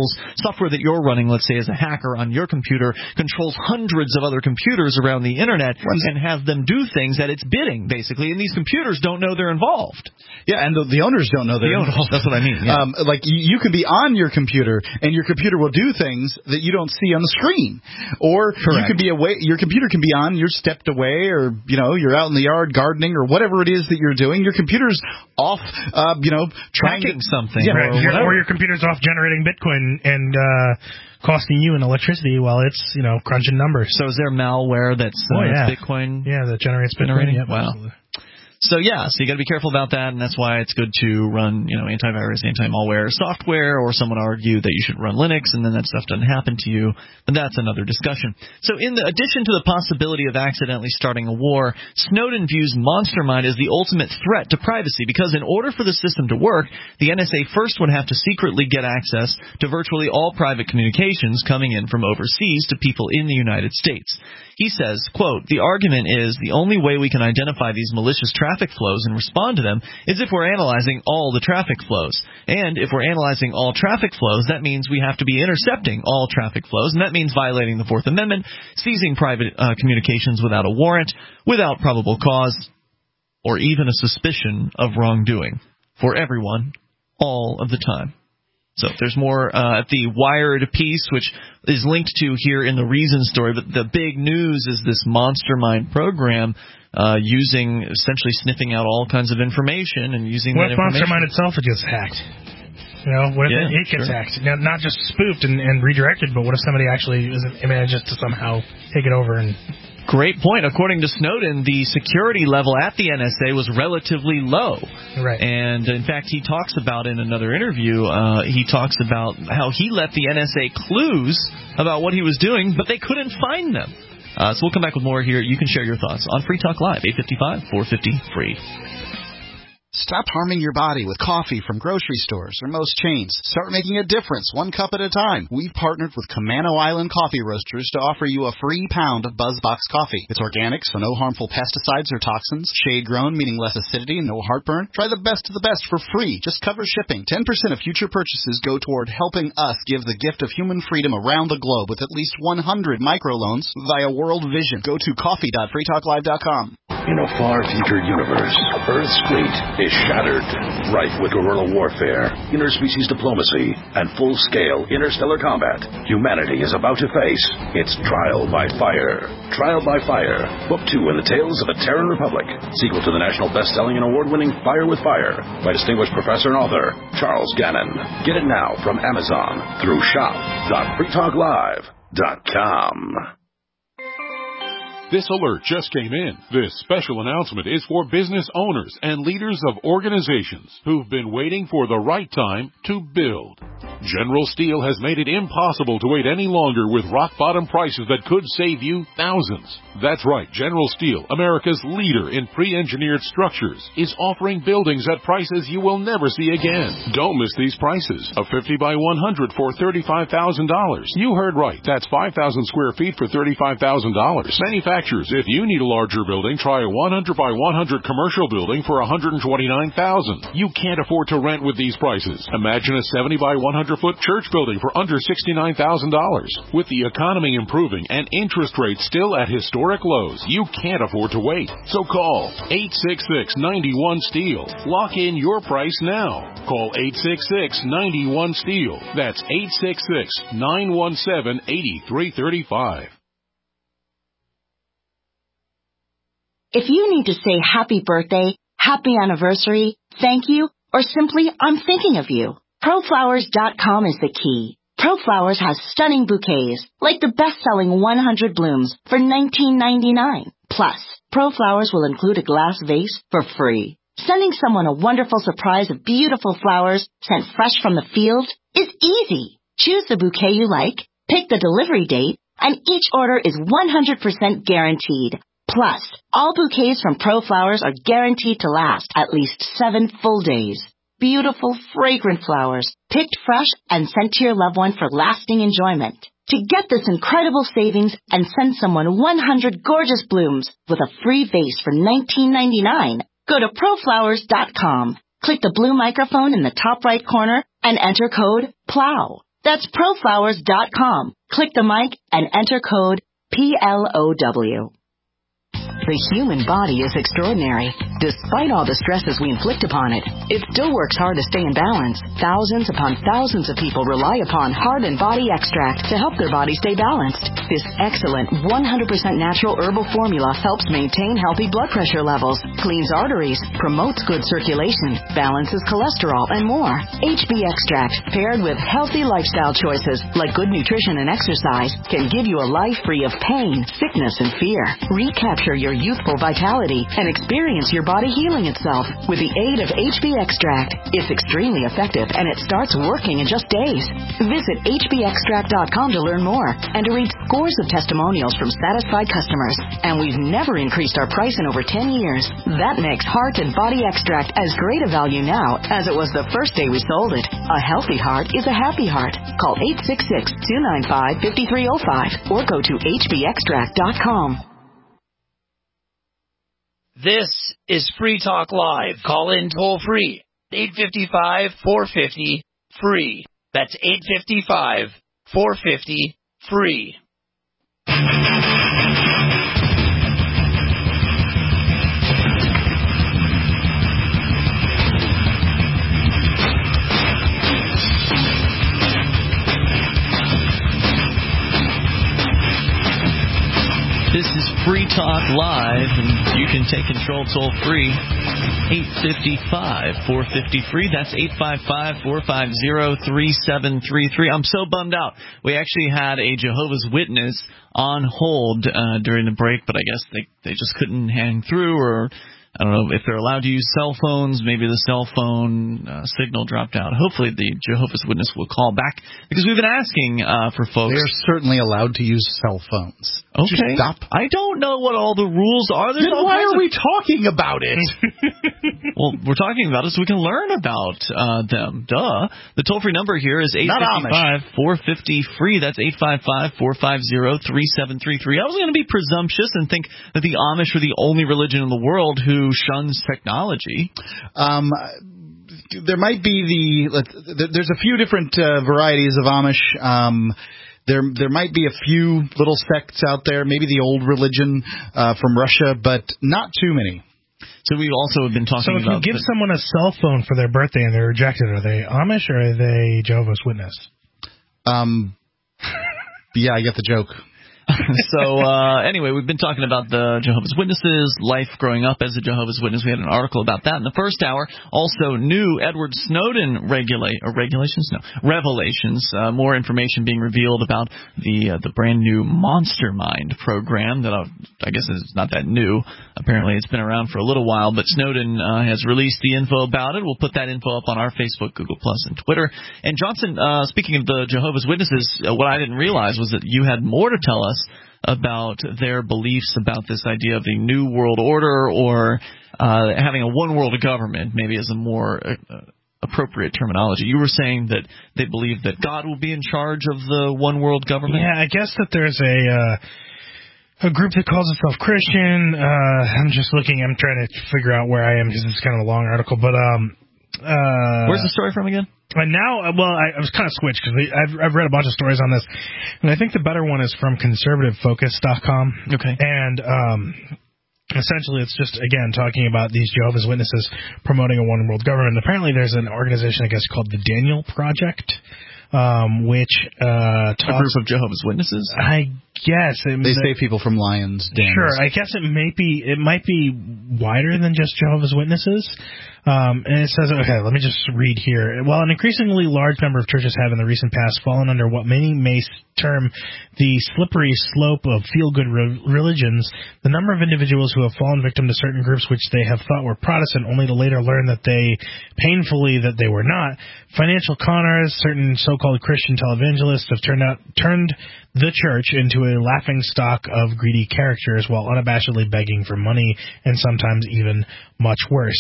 that you're running, let's say as a hacker on your computer, controls hundreds of other computers around the internet and have them do things at its bidding, basically. And these computers don't know they're involved. Yeah, and the owners don't know they're involved. That's what I mean. Yeah. Like you can be on your computer, and your computer will do things that you don't see on the screen, or you could be away. Your computer can be on. You're stepped away, or you're out in the yard gardening, or whatever it is that you're doing. Your computer's off, tracking something, right? Or your computer's off generating Bitcoin and costing you in electricity while it's crunching numbers. So is there malware that's Bitcoin? Yeah, that generates Bitcoin. Yep, wow. Absolutely. So you got to be careful about that, and that's why it's good to run, antivirus, anti-malware software, or some would argue that you should run Linux, and then that stuff doesn't happen to you. But that's another discussion. So in addition to the possibility of accidentally starting a war, Snowden views MonsterMind as the ultimate threat to privacy, because in order for the system to work, the NSA first would have to secretly get access to virtually all private communications coming in from overseas to people in the United States. He says, quote, "The argument is the only way we can identify these malicious traffic flows and respond to them is if we're analyzing all the traffic flows. And if we're analyzing all traffic flows, that means we have to be intercepting all traffic flows, and that means violating the Fourth Amendment, seizing private communications without a warrant, without probable cause, or even a suspicion of wrongdoing. For everyone, all of the time." So there's more at the Wired piece, which is linked to here in the Reason story. But the big news is this MonsterMind program essentially sniffing out all kinds of information and using that information. What if MonsterMind itself gets hacked? What if it gets hacked? Now, not just spoofed and redirected, but what if somebody actually manages to somehow take it over and... Great point. According to Snowden, the security level at the NSA was relatively low. Right. And, in fact, he talks about in another interview, he talks about how he left the NSA clues about what he was doing, but they couldn't find them. So we'll come back with more here. You can share your thoughts on Free Talk Live, 855-450-FREE. Stop harming your body with coffee from grocery stores or most chains. Start making a difference, one cup at a time. We've partnered with Camano Island Coffee Roasters to offer you a free pound of BuzzBox coffee. It's organic, so no harmful pesticides or toxins. Shade-grown, meaning less acidity and no heartburn. Try the best of the best for free. Just cover shipping. 10% of future purchases go toward helping us give the gift of human freedom around the globe with at least 100 microloans via World Vision. Go to coffee.freetalklive.com. In a far future universe, Earth's fleet is shattered, rife with guerrilla warfare, interspecies diplomacy, and full-scale interstellar combat. Humanity is about to face its trial by fire. Trial by Fire, Book 2 in the Tales of a Terran Republic, sequel to the national best-selling and award-winning Fire with Fire by distinguished professor and author Charles Gannon. Get it now from Amazon through shop.freetalklive.com. This alert just came in. This special announcement is for business owners and leaders of organizations who've been waiting for the right time to build. General Steel has made it impossible to wait any longer with rock-bottom prices that could save you thousands. That's right, General Steel, America's leader in pre-engineered structures, is offering buildings at prices you will never see again. Don't miss these prices. A 50 by 100 for $35,000. You heard right. That's 5,000 square feet for $35,000. Manufacturers, if you need a larger building, try a 100 by 100 commercial building for $129,000. You can't afford to rent with these prices. Imagine a 70 by 100-foot church building for under $69,000. With the economy improving and interest rates still at historic lows, you can't afford to wait. So call 866-91-STEEL. Lock in your price now. Call 866-91-STEEL. That's 866-917-8335. If you need to say happy birthday, happy anniversary, thank you, or simply, I'm thinking of you. ProFlowers.com is the key. ProFlowers has stunning bouquets, like the best-selling 100 blooms for $19.99. Plus, ProFlowers will include a glass vase for free. Sending someone a wonderful surprise of beautiful flowers sent fresh from the field is easy. Choose the bouquet you like, pick the delivery date, and each order is 100% guaranteed. Plus, all bouquets from ProFlowers are guaranteed to last at least 7 full days. Beautiful, fragrant flowers, picked fresh and sent to your loved one for lasting enjoyment. To get this incredible savings and send someone 100 gorgeous blooms with a free vase for $19.99, go to ProFlowers.com. Click the blue microphone in the top right corner and enter code PLOW. That's ProFlowers.com. Click the mic and enter code PLOW. The human body is extraordinary. Despite all the stresses we inflict upon it, it still works hard to stay in balance. Thousands upon thousands of people rely upon Heart and Body Extract to help their body stay balanced. This excellent 100% natural herbal formula helps maintain healthy blood pressure levels, cleans arteries, promotes good circulation, balances cholesterol, and more. HB Extract, paired with healthy lifestyle choices like good nutrition and exercise, can give you a life free of pain, sickness, and fear. Recapture your youthful vitality and experience your body healing itself with the aid of HB Extract. It's extremely effective and it starts working in just days. Visit hbextract.com to learn more and to read scores of testimonials from satisfied customers. And we've never increased our price in over 10 years. That makes Heart and Body Extract as great a value now as it was the first day we sold it. A healthy heart is a happy heart. Call 866-295-5305 or go to hbextract.com. This is Free Talk Live. Call in toll free. 855-450-FREE. That's 855-450-FREE. This is Free Talk Live, and you can take control toll-free, 855-450-FREE. That's 855-450-3733. I'm so bummed out. We actually had a Jehovah's Witness on hold during the break, but I guess they just couldn't hang through, or I don't know if they're allowed to use cell phones. Maybe the cell phone signal dropped out. Hopefully the Jehovah's Witness will call back, because we've been asking for folks. They're certainly allowed to use cell phones. Okay. Stop. I don't know what all the rules are. Then why are we talking about it? Well, we're talking about it so we can learn about them. Duh. The toll-free number here is 855-450-FREE. That's 855-450-3733. I was going to be presumptuous and think that the Amish are the only religion in the world who shuns technology. There might be there's a few different varieties of Amish. There might be a few little sects out there, maybe the old religion from Russia, but not too many. So we also have been talking about... So if you give someone a cell phone for their birthday and they're rejected, are they Amish or are they Jehovah's Witness? Yeah, I get the joke. So anyway, we've been talking about the Jehovah's Witnesses, life growing up as a Jehovah's Witness. We had an article about that in the first hour. Also, new Edward Snowden revelations. More information being revealed about the brand new Monster Mind program that I guess is not that new. Apparently, it's been around for a little while, but Snowden has released the info about it. We'll put that info up on our Facebook, Google+, and Twitter. And Johnson, speaking of the Jehovah's Witnesses, what I didn't realize was that you had more to tell us about their beliefs about this idea of the New World Order, or having a one world government, maybe as a more appropriate terminology. You were saying that they believe that God will be in charge of the one world government? Yeah, I guess that there's a group that calls itself Christian. I'm trying to figure out where I am because it's kind of a long article, but where's the story from again? And now, I was kind of switched because I've read a bunch of stories on this, and I think the better one is from conservativefocus.com. Okay. And essentially it's just, again, talking about these Jehovah's Witnesses promoting a one-world government. Apparently there's an organization, I guess, called the Daniel Project, which a group of Jehovah's Witnesses? I guess. They save people from lions, dens. Sure. I guess it might be wider than just Jehovah's Witnesses. And it says, okay, let me just read here. While an increasingly large number of churches have in the recent past fallen under what many may term the slippery slope of feel-good religions, the number of individuals who have fallen victim to certain groups which they have thought were Protestant only to later learn that they were not. Financial con artists, certain so-called Christian televangelists have turned the church into a laughingstock of greedy characters while unabashedly begging for money and sometimes even much worse.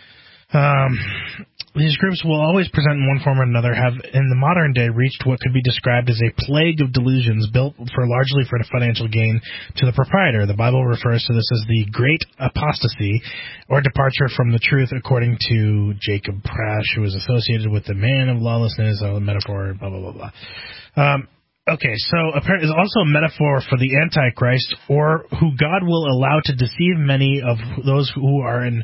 These groups will always present in one form or another have in the modern day reached what could be described as a plague of delusions built largely for financial gain to the proprietor. The Bible refers to this as the great apostasy or departure from the truth, according to Jacob Prasch, who is associated with the man of lawlessness, a metaphor, blah, blah, blah, blah. Okay, so apparently it's also a metaphor for the Antichrist, or who God will allow to deceive many of those who are in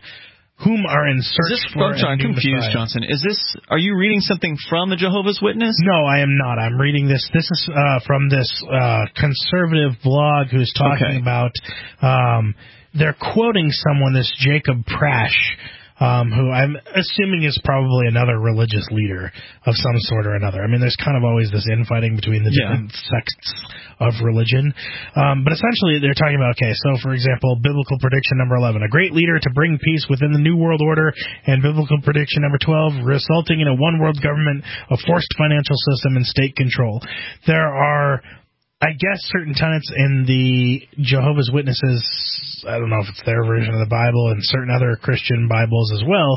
search for. I'm confused, Messiah. Johnson. Are you reading something from the Jehovah's Witness? No, I am not. I'm reading this. This is from this conservative blog who's talking about. They're quoting someone, this Jacob Prasch, who I'm assuming is probably another religious leader of some sort or another. I mean, there's kind of always this infighting between the different sects of religion. But essentially, they're talking about, okay, so for example, biblical prediction number 11, a great leader to bring peace within the New World Order, and biblical prediction number 12, resulting in a one-world government, a forced financial system, and state control. There are, I guess, certain tenets in the Jehovah's Witnesses, I don't know if it's their version of the Bible, and certain other Christian Bibles as well,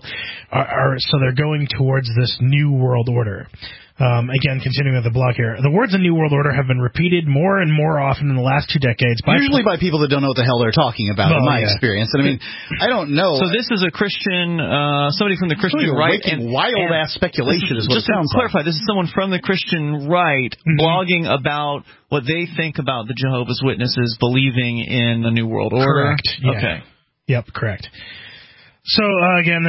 so they're going towards this New World Order. Again, continuing with the blog here. The words of New World Order have been repeated more and more often in the last 2 decades. Usually by people that don't know what the hell they're talking about, in my experience. And I mean, I don't know. So this is a Christian, somebody from the Christian right. And wild-ass speculation is what it sounds like. Just to clarify, this is someone from the Christian right blogging about what they think about the Jehovah's Witnesses believing in the New World Order. Correct. Yeah. Okay. Yep, correct. So, again,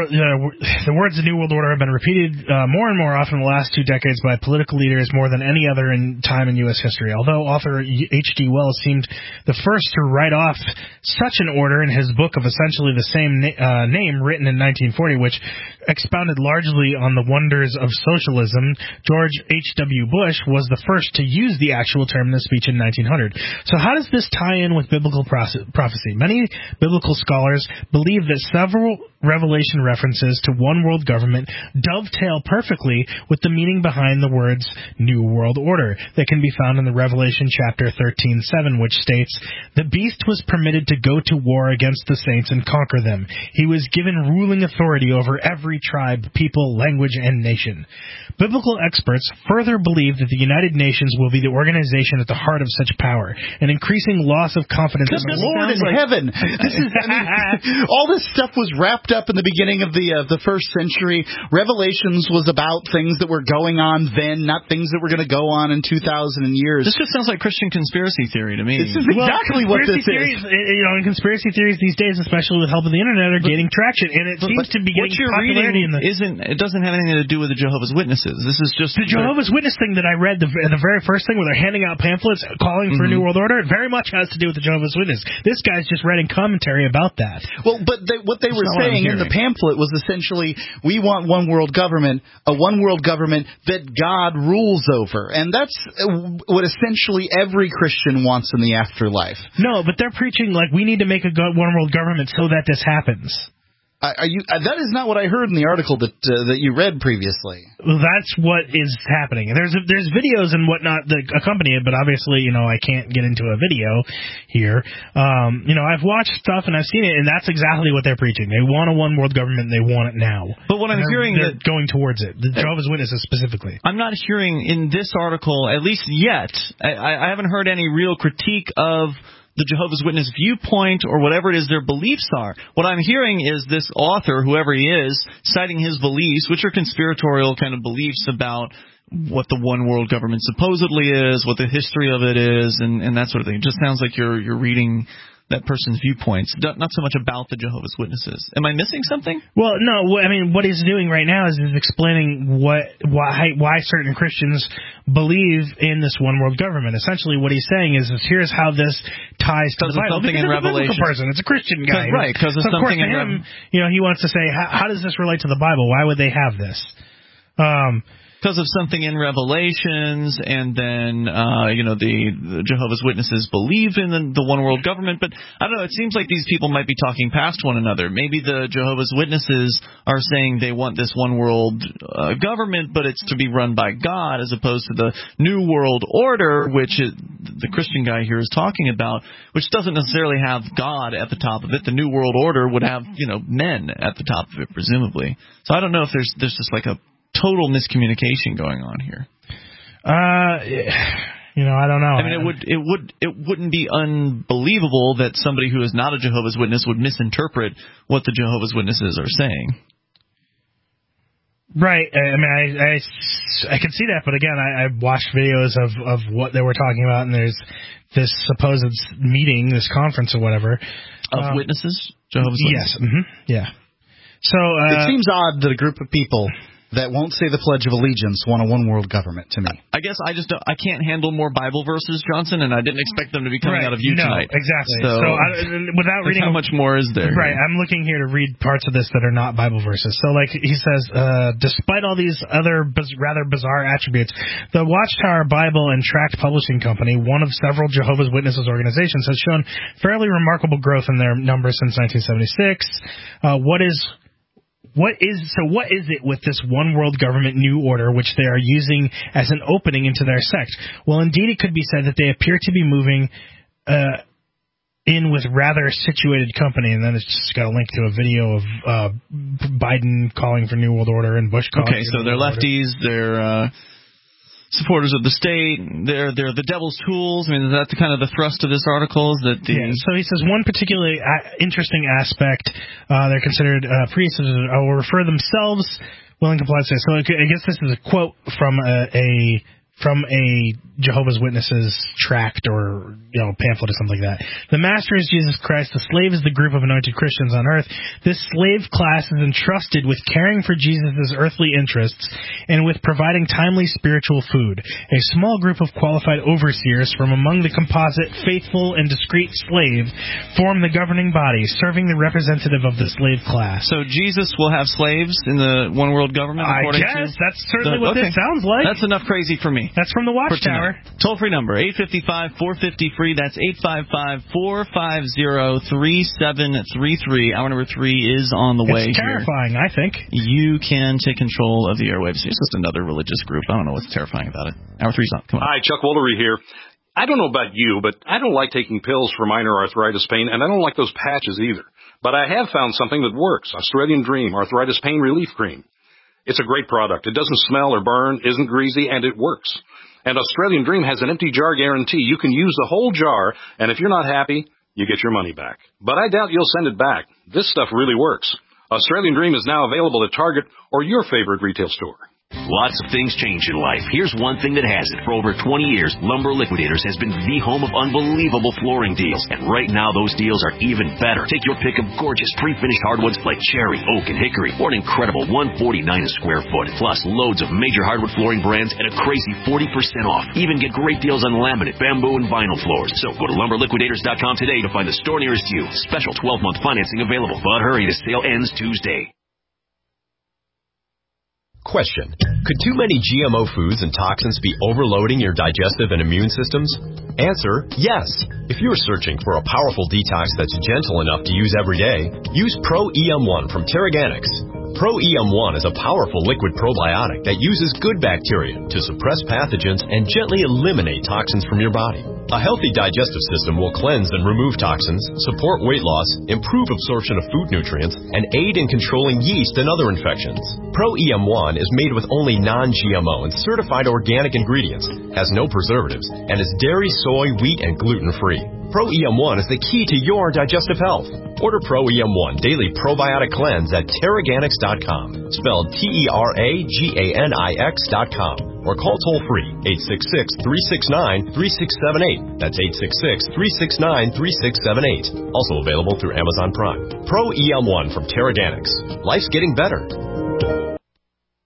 the words of New World Order have been repeated more and more often in the last 2 decades by political leaders more than any other time in U.S. history. Although author H.G. Wells seemed the first to write off such an order in his book of essentially the same name written in 1940, which expounded largely on the wonders of socialism, George H.W. Bush was the first to use the actual term in the speech in 1900. So how does this tie in with biblical prophecy? Many biblical scholars believe that several Revelation references to one world government dovetail perfectly with the meaning behind the words New World Order that can be found in the Revelation chapter 13:7, which states, "The beast was permitted to go to war against the saints and conquer them. He was given ruling authority over every tribe, people, language, and nation." Biblical experts further believe that the United Nations will be the organization at the heart of such power, an increasing loss of confidence in the Lord in heaven. This is, all this stuff was wrapped up in the beginning of the first century. Revelations was about things that were going on then, not things that were going to go on in 2,000 years. This just sounds like Christian conspiracy theory to me. This is exactly what this is. And conspiracy theories these days, especially with help of the internet, are gaining traction, and it seems to be getting popularity. It doesn't have anything to do with the Jehovah's Witnesses. This is just the Jehovah's Witness thing that I read. The very first thing where they're handing out pamphlets calling for a New World Order, it very much has to do with the Jehovah's Witness. This guy's just writing commentary about that. Well, but what they were saying in the pamphlet was essentially, we want one world government, a one world government that God rules over. And that's what essentially every Christian wants in the afterlife. No, but they're preaching like we need to make a one world government so that this happens. That is not what I heard in the article that you read previously. Well, that's what is happening. There's videos and whatnot that accompany it, but obviously, I can't get into a video here. I've watched stuff and I've seen it, and that's exactly what they're preaching. They want a one world government, and they want it now. But what I'm hearing they're going towards it. The Jehovah's Witnesses specifically. I'm not hearing in this article, at least yet. I haven't heard any real critique of the Jehovah's Witness viewpoint or whatever it is their beliefs are. What I'm hearing is this author, whoever he is, citing his beliefs, which are conspiratorial kind of beliefs about what the one world government supposedly is, what the history of it is, and that sort of thing. It just sounds like you're reading that person's viewpoints, not so much about the Jehovah's Witnesses. Am I missing something? Well, no. I mean, what he's doing right now is he's explaining why certain Christians believe in this one world government. Essentially, what he's saying is here's how this ties to the Bible. Something in Revelation. It's a Christian guy, right? Because of something in Revelation. He wants to say, how does this relate to the Bible? Why would they have this? Because of something in Revelations, and then, the Jehovah's Witnesses believe in the one world government. But I don't know, it seems like these people might be talking past one another. Maybe the Jehovah's Witnesses are saying they want this one world government, but it's to be run by God, as opposed to the New World Order, which the Christian guy here is talking about, which doesn't necessarily have God at the top of it. The New World Order would have, men at the top of it, presumably. So I don't know if there's just like a total miscommunication going on here. I don't know. I mean, it wouldn't be unbelievable that somebody who is not a Jehovah's Witness would misinterpret what the Jehovah's Witnesses are saying. Right. I mean, I can see that, but again, I watched videos of what they were talking about, and there's this supposed meeting, this conference or whatever. Of witnesses? Jehovah's Witnesses? Yes. Mm-hmm. Yeah. So it seems odd that a group of people that won't say the Pledge of Allegiance want a one-world government to me. I guess I can't handle more Bible verses, Johnson, and I didn't expect them to be coming out of you tonight. Exactly. So without reading... How much more is there? Right, I'm looking here to read parts of this that are not Bible verses. So, like, he says, despite all these other rather bizarre attributes, the Watchtower Bible and Tract Publishing Company, one of several Jehovah's Witnesses organizations, has shown fairly remarkable growth in their numbers since 1976. What is it with this one world government new order which they are using as an opening into their sect? Well, indeed, it could be said that they appear to be moving in with rather situated company, and then it's just got a link to a video of Biden calling for New World Order and Bush calling for so they're lefties, they're supporters of the state, they're the devil's tools. I mean, is that kind of the thrust of this article? Is that So he says one particularly interesting aspect, they're considered priests will refer themselves willing compliance. So I guess this is a quote from a Jehovah's Witnesses tract or pamphlet or something like that. The master is Jesus Christ. The slave is the group of anointed Christians on earth. This slave class is entrusted with caring for Jesus' earthly interests and with providing timely spiritual food. A small group of qualified overseers from among the composite, faithful, and discreet slave form the governing body, serving the representative of the slave class. So Jesus will have slaves in the one world government? I guess. That's certainly what this sounds like. That's enough crazy for me. That's from the Watchtower. Toll-free number, 855-450-FREE. That's 855-450-3733. Hour number 3 is on the way. It's terrifying, I think. You can take control of the airwaves. It's just another religious group. I don't know what's terrifying about it. Hour 3's on. Come on. Hi, Chuck Woolery here. I don't know about you, but I don't like taking pills for minor arthritis pain, and I don't like those patches either. But I have found something that works. Australian Dream Arthritis Pain Relief Cream. It's a great product. It doesn't smell or burn, isn't greasy, and it works. And Australian Dream has an empty jar guarantee. You can use the whole jar, and if you're not happy, you get your money back. But I doubt you'll send it back. This stuff really works. Australian Dream is now available at Target or your favorite retail store. Lots of things change in life. Here's one thing that hasn't. For over 20 years, Lumber Liquidators has been the home of unbelievable flooring deals. And right now, those deals are even better. Take your pick of gorgeous pre-finished hardwoods like cherry, oak, and hickory, or an incredible $149 a square foot. Plus, loads of major hardwood flooring brands at a crazy 40% off. Even get great deals on laminate, bamboo, and vinyl floors. So go to LumberLiquidators.com today to find the store nearest you. Special 12-month financing available. But hurry, the sale ends Tuesday. Question. Could too many GMO foods and toxins be overloading your digestive and immune systems? Answer, yes. If you're searching for a powerful detox that's gentle enough to use every day, use Pro-EM1 from Terraganics. Pro-EM1 is a powerful liquid probiotic that uses good bacteria to suppress pathogens and gently eliminate toxins from your body. A healthy digestive system will cleanse and remove toxins, support weight loss, improve absorption of food nutrients, and aid in controlling yeast and other infections. Pro-EM1 is made with only non-GMO and certified organic ingredients, has no preservatives, and is dairy, soy, wheat, and gluten-free. Pro-EM1 is the key to your digestive health. Order Pro-EM1 Daily Probiotic Cleanse at Terraganics.com. Spelled Terraganix.com. or call toll-free 866-369-3678. That's 866-369-3678. Also available through Amazon Prime. Pro EM1 from Terraganics. Life's getting better.